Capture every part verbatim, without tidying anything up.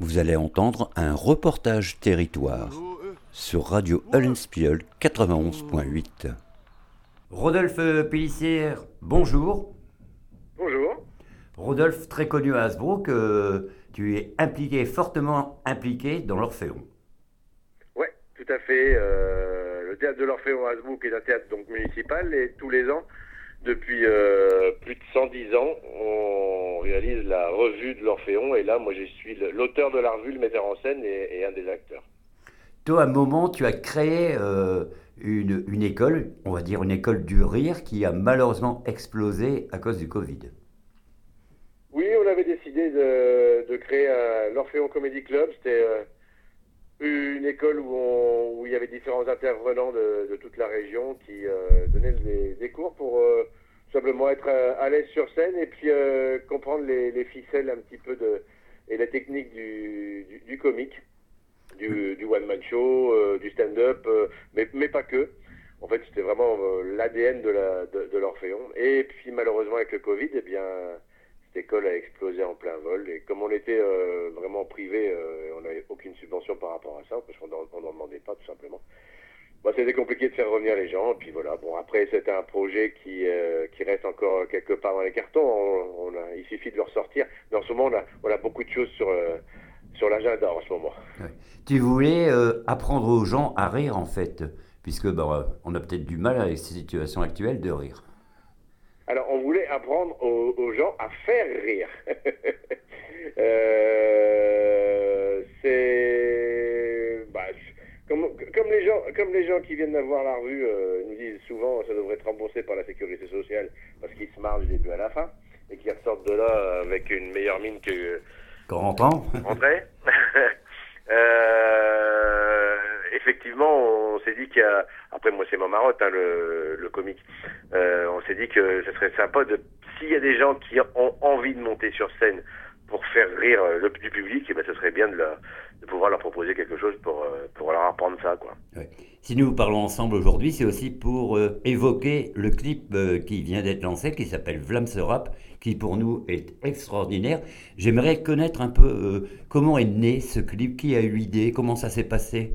Vous allez entendre un reportage territoire sur Radio Eulenspiegel quatre-vingt-onze point huit. Rodolphe Pélissière, bonjour. Bonjour. Rodolphe, très connu à Hasbrook, euh, tu es impliqué, fortement impliqué dans l'Orphéon. Oui, tout à fait. Euh, le théâtre de l'Orphéon à Hasbrook est un théâtre donc municipal et tous les ans, depuis euh, plus de cent dix ans, on réalise la revue de l'Orphéon et là, moi, je suis l'auteur de la revue, le metteur en scène et, et un des acteurs. Toi, à un moment, tu as créé euh, une, une école, on va dire une école du rire, qui a malheureusement explosé à cause du Covid. Oui, on avait décidé de, de créer l'Orphéon Comedy Club. C'était euh, une école où, on, où il y avait différents intervenants de, de toute la région qui euh, donnaient des, des cours pour euh, simplement être euh, à l'aise sur scène et puis euh, comprendre les, les ficelles un petit peu de, et la technique du, du, du comique, du, du one-man show, euh, du stand-up, euh, mais, mais pas que. En fait, c'était vraiment euh, l'A D N de, la, de, de l'Orphéon. Et puis malheureusement avec le Covid, eh bien... cette école a explosé en plein vol et comme on était euh, vraiment privé, euh, on n'avait aucune subvention par rapport à ça parce qu'on n'en demandait pas tout simplement. Bon, c'était compliqué de faire revenir les gens et puis voilà. Bon, après c'était un projet qui euh, qui reste encore quelque part dans les cartons. On, on a, il suffit de le ressortir. Mais en ce moment on a on a beaucoup de choses sur euh, sur l'agenda en ce moment. Ouais. Tu voulais euh, apprendre aux gens à rire en fait, puisque bah, on a peut-être du mal avec ces situations actuelles de rire. Alors, on voulait apprendre aux, aux gens à faire rire. euh, c'est... Bah, comme, comme, les gens, comme les gens qui viennent d'avoir la revue euh, nous disent souvent ça devrait être remboursé par la sécurité sociale parce qu'ils se marrent du début à la fin et qu'ils ressortent de là avec une meilleure mine que... Quand on rentre rentrait. euh, effectivement, on s'est dit qu'il y a... Après, moi, c'est ma marotte, hein, le, le comique. Euh, on s'est dit que ce serait sympa de... S'il y a des gens qui ont envie de monter sur scène pour faire rire le, du public, eh ben, ce serait bien de, la, de pouvoir leur proposer quelque chose pour, pour leur apprendre ça, quoi. Ouais. Si nous parlons ensemble aujourd'hui, c'est aussi pour euh, évoquer le clip euh, qui vient d'être lancé, qui s'appelle Vlam se rap, qui pour nous est extraordinaire. J'aimerais connaître un peu euh, comment est né ce clip, qui a eu l'idée, comment ça s'est passé.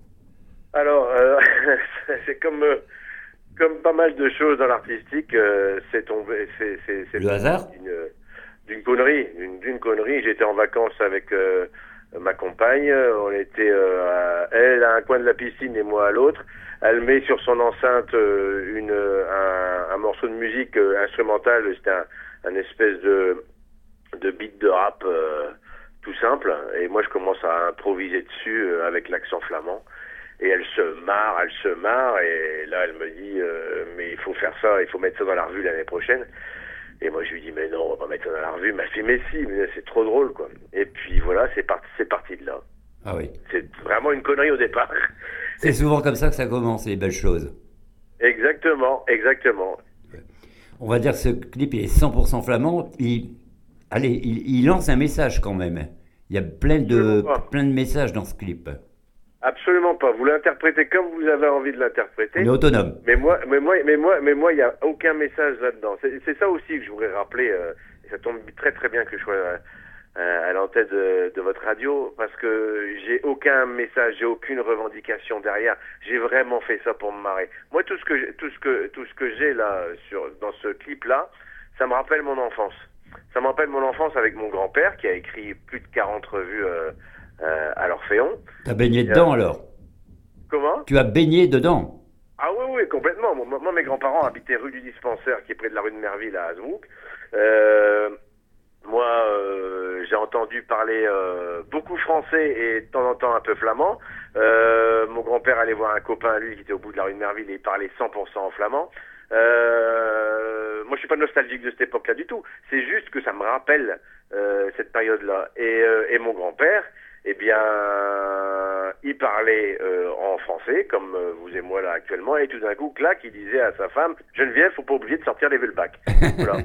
Alors, euh, c'est comme, euh, comme pas mal de choses dans l'artistique, euh, c'est tombé, c'est, c'est, c'est le hasard d'une, d'une connerie, d'une, d'une connerie. J'étais en vacances avec euh, ma compagne, on était, euh, à, elle à un coin de la piscine et moi à l'autre. Elle met sur son enceinte euh, une, un, un morceau de musique euh, instrumentale, c'était un, un espèce de, de beat de rap euh, tout simple. Et moi je commence à improviser dessus euh, avec l'accent flamand. Et elle se marre, elle se marre, et là elle me dit euh, mais il faut faire ça, il faut mettre ça dans la revue l'année prochaine. Et moi je lui dis mais non, on va pas mettre ça dans la revue. Elle m'a fait mais si, mais c'est trop drôle quoi. Et puis voilà, c'est parti, c'est parti de là. Ah oui. C'est vraiment une connerie au départ. C'est et... souvent comme ça que ça commence, les belles choses. Exactement, exactement. On va dire que ce clip est cent pour cent flamand. Il, allez, il, il lance un message quand même. Il y a plein de, plein de messages dans ce clip. Absolument pas. Vous l'interprétez comme vous avez envie de l'interpréter. On est autonome. Mais moi, mais moi, mais moi, mais moi, il n'y a aucun message là-dedans. C'est, c'est ça aussi que je voudrais rappeler. Euh, et ça tombe très très bien que je sois euh, à l'antenne de, de votre radio parce que j'ai aucun message, j'ai aucune revendication derrière. J'ai vraiment fait ça pour me marrer. Moi, tout ce que tout ce que tout ce que j'ai là sur dans ce clip-là, ça me rappelle mon enfance. Ça me rappelle mon enfance avec mon grand-père qui a écrit plus de quarante revues. Euh, Euh, à l'Orphéon. Tu as baigné dedans euh, alors? Comment? Tu as baigné dedans? Ah oui, oui, complètement. Moi, moi, mes grands-parents habitaient rue du Dispensaire, qui est près de la rue de Merville à Hasbrook. Euh, moi, euh, j'ai entendu parler euh, beaucoup français et de temps en temps un peu flamand. Euh, mon grand-père allait voir un copain, lui, qui était au bout de la rue de Merville et il parlait cent pour cent en flamand. Euh, moi, je suis pas nostalgique de cette époque-là du tout. C'est juste que ça me rappelle euh, cette période-là. Et, euh, et mon grand-père, eh bien, il parlait euh, en français, comme euh, vous et moi là actuellement, et tout d'un coup, clac, il disait à sa femme, Geneviève, faut pas oublier de sortir les Velbac. Voilà.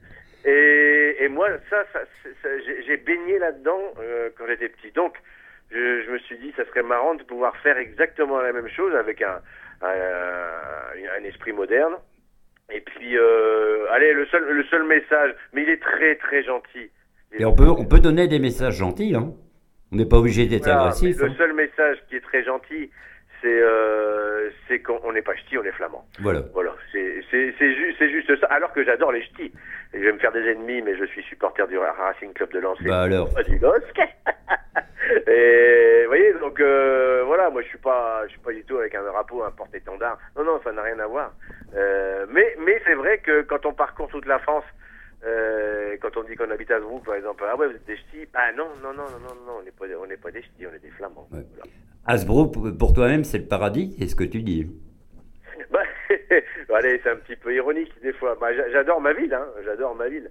et, et moi, ça, ça, ça j'ai, j'ai baigné là-dedans euh, quand j'étais petit. Donc, je, je me suis dit, ça serait marrant de pouvoir faire exactement la même chose avec un, un, un esprit moderne. Et puis, euh, allez, le seul, le seul message, mais il est très très gentil. Et on peut, on peut donner des messages gentils, hein. On n'est pas obligé d'être Voilà, mais agressif. le Hein. seul message qui est très gentil, c'est euh, c'est qu'on on n'est pas ch'ti, on est flamand. Voilà. Voilà, c'est c'est c'est ju- c'est juste ça. Alors que j'adore les ch'tis. Et je vais me faire des ennemis, mais je suis supporter du Racing Club de Lens. Bah alors. Pas du L O S C. Et vous voyez, donc euh, voilà, moi je suis pas, je suis pas du tout avec un drapeau, un porte-étendard. Non, non, ça n'a rien à voir. Euh, mais mais c'est vrai que quand on parcourt toute la France, euh, quand on dit qu'on habite à Zwouk, par exemple, ah ouais, vous êtes des ch'tis. Ah non, non, non, non, non, non, on n'est pas, on n'est pas des ch'tis, on est des flamands. Ouais. Voilà. Hasbro, pour toi-même, c'est le paradis, c'est ce que tu dis. Bah, allez, c'est un petit peu ironique des fois. Bah, j'a- j'adore ma ville, hein, j'adore ma ville.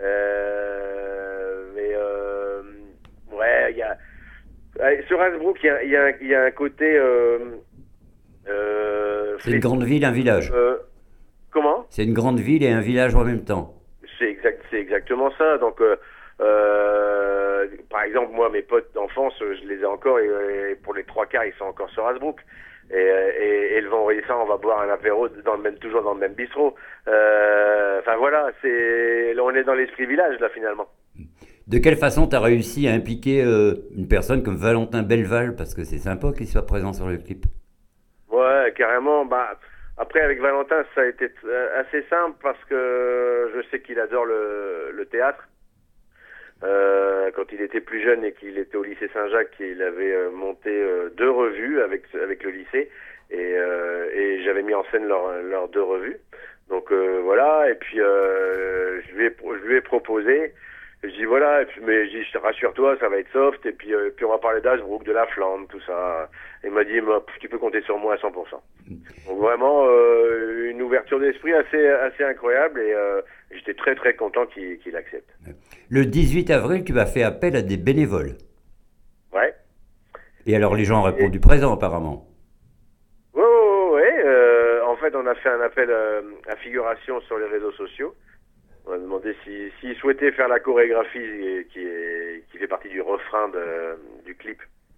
Euh, mais euh, ouais, il y a ouais, sur Hasbrook, il y a, il y, a, il y a un côté. Euh, euh, C'est une grande ville, un village. euh, comment? C'est une grande ville et un village en même temps. C'est exact, c'est exactement ça. Donc, euh, euh, par exemple, moi, mes potes d'enfance, je les ai encore, et, et pour les trois quarts, ils sont encore sur Hasbrook. Et, et, et le vendredi soir, on va boire un apéro dans le même, toujours dans le même bistrot. Euh, Enfin voilà, c'est, là, on est dans l'esprit village là finalement. De quelle façon tu as réussi à impliquer euh, une personne comme Valentin Belleval, parce que c'est sympa qu'il soit présent sur le clip. Ouais, carrément. Bah après avec Valentin, ça a été euh, assez simple parce que je sais qu'il adore le, le théâtre. Euh, quand il était plus jeune et qu'il était au lycée Saint-Jacques, il avait euh, monté euh, deux revues avec avec le lycée et, euh, et j'avais mis en scène leurs leurs deux revues. Donc euh, voilà, et puis euh, je lui ai je lui ai proposé. Je dis voilà, et puis mais je dis rassure-toi, ça va être soft et puis euh, puis on va parler d'Hasbrook, de la Flandre, tout ça. Il m'a dit tu peux compter sur moi à cent pour cent. Donc vraiment euh, une ouverture d'esprit assez assez incroyable et euh, j'étais très très content qu'il qu'il accepte. Le dix-huit avril, tu vas faire appel à des bénévoles. Ouais. Et alors les gens ont répondu présent apparemment. Ouais, ouais, ouais. Euh, en fait, on a fait un appel euh, à figuration sur les réseaux sociaux. On a demandé s'ils si, si souhaitaient faire la chorégraphie qui, est, qui fait partie du refrain de, du clip.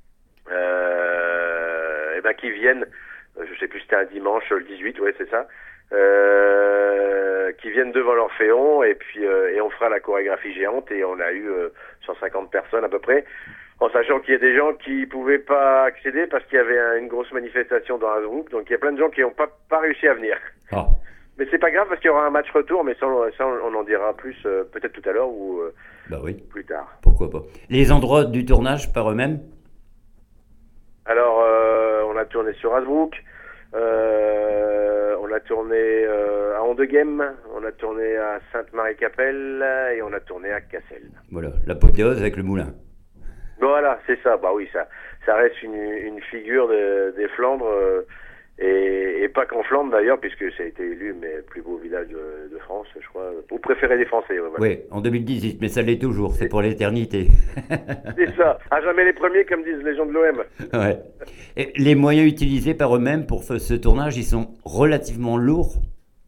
Euh, et ben qu'ils viennent, je sais plus, c'était un dimanche, le dix-huit, ouais, c'est ça. Euh, qui viennent devant l'Orphéon et puis euh, et on fera la chorégraphie géante et on a eu euh, cent cinquante personnes à peu près. En sachant qu'il y a des gens qui pouvaient pas accéder parce qu'il y avait un, une grosse manifestation dans Hasbrook, donc il y a plein de gens qui n'ont pas, pas réussi à venir. Ah. Mais c'est pas grave parce qu'il y aura un match retour, mais ça, ça on en dira plus euh, peut-être tout à l'heure ou euh, Bah oui. plus tard. Pourquoi pas. Les endroits du tournage par eux-mêmes? Alors, euh, on a tourné sur Hasbrook, euh, on a tourné euh, à Ondegem, on a tourné à Sainte-Marie-Capelle et on a tourné à Cassel. Voilà, l'apothéose avec le moulin. Voilà, c'est ça. Bah oui, ça, ça reste une, une figure de, des Flandres euh, et, et pas qu'en Flandre d'ailleurs, puisque ça a été élu mais le plus beau village de, de France, je crois, ou préféré des Français. Ouais, voilà. Oui, en deux mille dix-huit, mais ça l'est toujours, c'est pour l'éternité. C'est ça. À jamais les premiers, comme disent les gens de l'O M. Ouais. Et les moyens utilisés par eux-mêmes pour ce tournage, ils sont relativement lourds.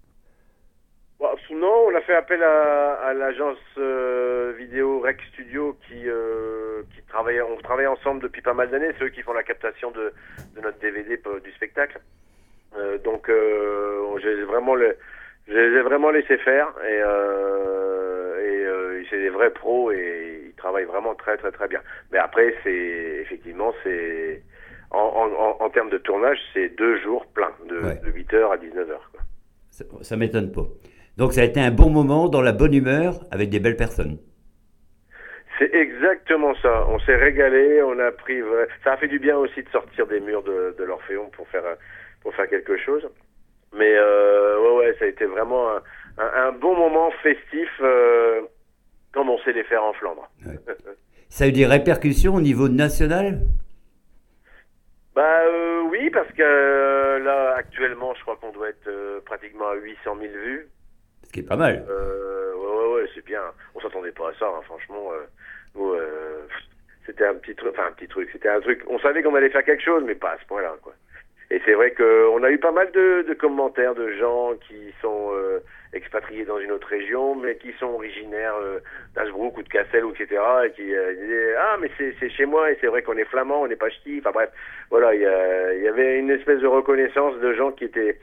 Bon, non, on a fait appel à, à l'agence euh, vidéo Rec Studio qui, euh, qui travaille, on travaille ensemble depuis pas mal d'années, c'est eux qui font la captation de, de notre D V D du spectacle. Euh, donc, euh, je les ai vraiment, le, je les ai vraiment laissé faire et, euh, et euh, c'est des vrais pros et ils travaillent vraiment très très très bien. Mais après, c'est effectivement, c'est en, en, en termes de tournage, c'est deux jours pleins, de, ouais. de huit heures à dix-neuf heures. Quoi. Ça, ça m'étonne pas. Donc ça a été un bon moment, dans la bonne humeur, avec des belles personnes. C'est exactement ça. On s'est régalé, on a pris... Ça a fait du bien aussi de sortir des murs de, de l'Orphéon pour faire, pour faire quelque chose. Mais euh, ouais, ouais, ça a été vraiment un, un, un bon moment festif, euh, comme on sait les faire en Flandre. Ouais. Ça a eu des répercussions au niveau national ? Bah euh, oui, parce que euh, là, actuellement, je crois qu'on doit être euh, pratiquement à huit cent mille vues. Ce qui est pas mal. Euh, ouais, ouais, ouais, c'est bien. On s'attendait pas à ça, hein, franchement. Euh, nous, euh, c'était un petit truc, enfin un petit truc. C'était un truc. On savait qu'on allait faire quelque chose, mais pas à ce point-là, quoi. Et c'est vrai qu'on a eu pas mal de, de commentaires de gens qui sont euh, expatriés dans une autre région, mais qui sont originaires euh, d'Hasbrook ou de Cassel, ou et cetera. Et qui euh, disaient ah mais c'est, c'est chez moi et c'est vrai qu'on est flamand, on n'est pas ch'ti. Enfin bref, voilà, il y, y avait une espèce de reconnaissance de gens qui étaient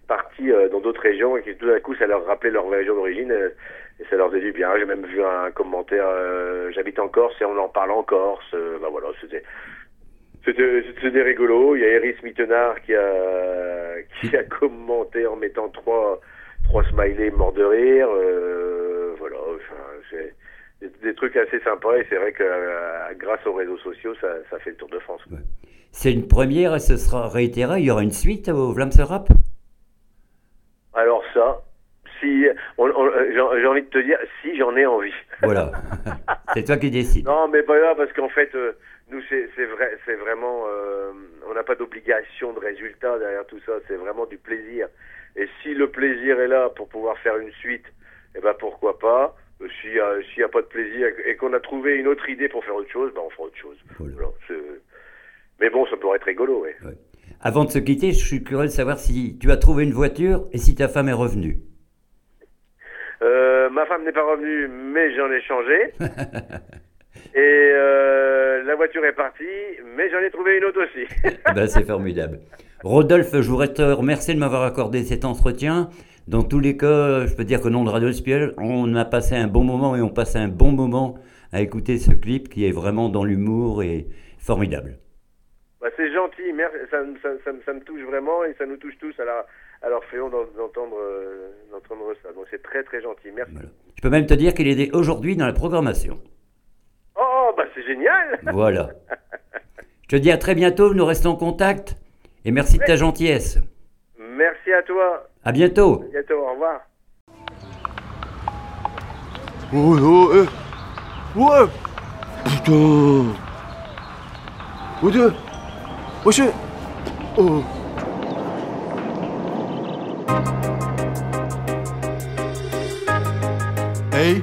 partis euh, dans d'autres régions et qui tout d'un coup ça leur rappelait leur région d'origine euh, et ça leur faisait du bien. J'ai même vu un commentaire, euh, j'habite en Corse et on en parle en Corse. Euh, bah voilà, c'était c'était c'était rigolo. Il y a Eris Mittenard qui a qui a commenté en mettant trois trois smileys morts de rire. Euh, voilà, enfin, c'est des, des trucs assez sympas et c'est vrai que euh, grâce aux réseaux sociaux, ça, ça fait le tour de France. Ouais. C'est une première et ce sera réitéré. Il y aura une suite au Vlaams Rap? Alors ça, si on, on, j'ai, j'ai envie de te dire, si j'en ai envie. Voilà, c'est toi qui décides. Non, mais voilà, parce qu'en fait, euh, nous, c'est, c'est vrai, c'est vraiment, euh, on n'a pas d'obligation de résultat derrière tout ça. C'est vraiment du plaisir. Et si le plaisir est là pour pouvoir faire une suite, eh ben pourquoi pas. S'il n'y a, s'il y a pas de plaisir et qu'on a trouvé une autre idée pour faire autre chose, ben on fera autre chose. Voilà. Voilà, c'est... Mais bon, ça pourrait être rigolo, oui. Ouais. Avant de se quitter, je suis curieux de savoir si tu as trouvé une voiture et si ta femme est revenue. Euh, ma femme n'est pas revenue, mais j'en ai changé. Et euh, la voiture est partie, mais j'en ai trouvé une autre aussi. Ben, c'est formidable. Rodolphe, je voudrais te remercier de m'avoir accordé cet entretien. Dans tous les cas, je peux dire qu'au nom de Radio Espiel, on a passé un bon moment et on passe un bon moment à écouter ce clip qui est vraiment dans l'humour et formidable. Bah, c'est gentil, merci, ça, ça, ça, ça me touche vraiment et ça nous touche tous à la, à l'Orphéon d'entendre, euh, d'entendre ça. Donc c'est très très gentil, merci. Voilà. Je peux même te dire qu'il est aujourd'hui dans la programmation. Oh, bah c'est génial. Voilà. Je te dis à très bientôt, nous restons en contact et merci oui. de ta gentillesse. Merci à toi. À bientôt. À bientôt, au revoir. Oh, oh, eh. Ouais. Putain. Oh, Dieu. Oh, je... Oh. Hey.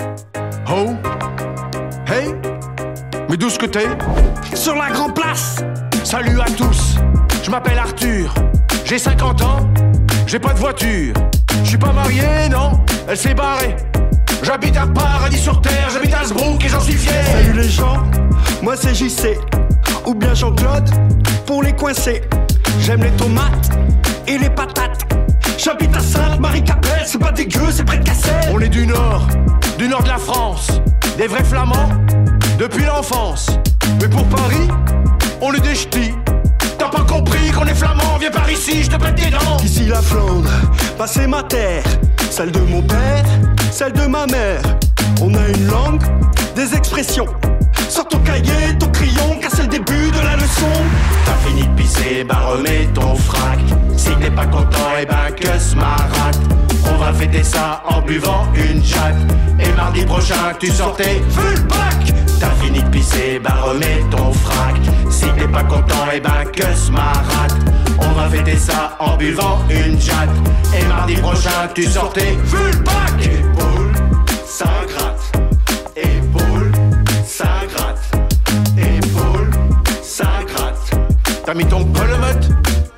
Ho. Hey. Mais d'où ce que t'es? Sur la grande place. Salut à tous. Je m'appelle Arthur. J'ai cinquante ans. J'ai pas de voiture. Je suis pas marié, non. Elle s'est barrée. J'habite à Paradis sur Terre. J'habite à Sbrook et j'en suis fier. Salut les gens. Moi c'est J C. Ou bien Jean-Claude, pour les coincer. J'aime les tomates et les patates. J'habite à Sainte-Marie-Capelle, c'est pas dégueu, c'est près de Cassel. On est du nord, du nord de la France. Des vrais flamands, depuis l'enfance. Mais pour Paris, on est des ch'tis. T'as pas compris qu'on est flamands, viens par ici, je te pète tes dents. Ici la Flandre, bah c'est ma terre. Celle de mon père, celle de ma mère. On a une langue, des expressions. Sors ton cahier, ton crayon, car c'est le début de la leçon. T'as fini de pisser, bah remets ton frac. Si t'es pas content, eh ben que ce marate. On va fêter ça en buvant une chatte. Et mardi prochain, tu sortais full back. T'as fini de pisser, bah remets ton frac. Si t'es pas content, eh ben que ce marate. On va fêter ça en buvant une chatte. Et mardi prochain, tu sortais full back. Épaule, ça gratte. Épaule, ça gratte, épaule, ça gratte. T'as mis ton colomette?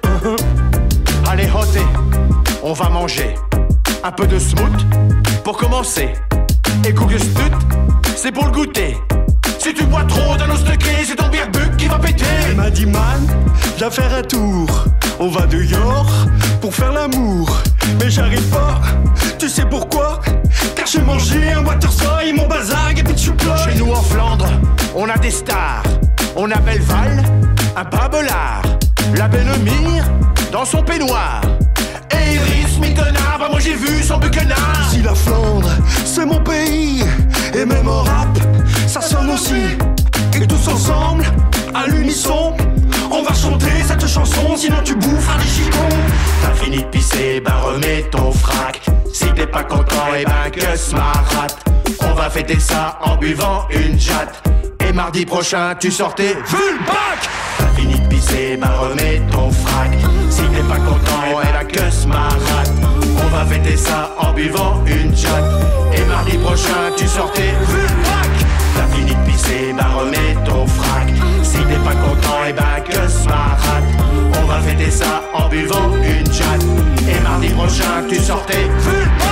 uh-huh. Allez, hôté, on va manger un peu de smooth pour commencer. Et Google Stut, c'est pour le goûter. Si tu bois trop d'un os de clé, c'est ton birbuc qui va péter. Elle m'a dit man, viens faire un tour. On va dehors pour faire l'amour. Mais j'arrive pas, tu sais pourquoi? Car j'ai mangé un Watersoy, mon bazag et puis tu pleures. Chez nous en Flandre, on a des stars. On a Belleval, un babelard. La belle mire dans son peignoir. Et Iris Mittenard, bah moi j'ai vu son buquenard. Ici la Flandre, c'est mon pays. Et même en rap, ça sonne aussi. Et tous ensemble, à l'unisson, on va chanter cette chanson, sinon tu boufferas des chicons. T'as fini de pisser, bah remets ton frac. Si t'es pas content, eh ben que ce marate. On va fêter ça en buvant une chatte. Et mardi prochain, tu sortais full back. T'as fini de pisser, bah remets ton frac. Si t'es pas content, eh ben que ce marate. On va fêter ça en buvant une chatte. Et mardi prochain, tu sortais full back. T'as fini de pisser, bah remets ton frac. Si t'es pas content, eh ben que ce marate. On va fêter ça en buvant une chatte. Et mardi prochain, tu sortais full back.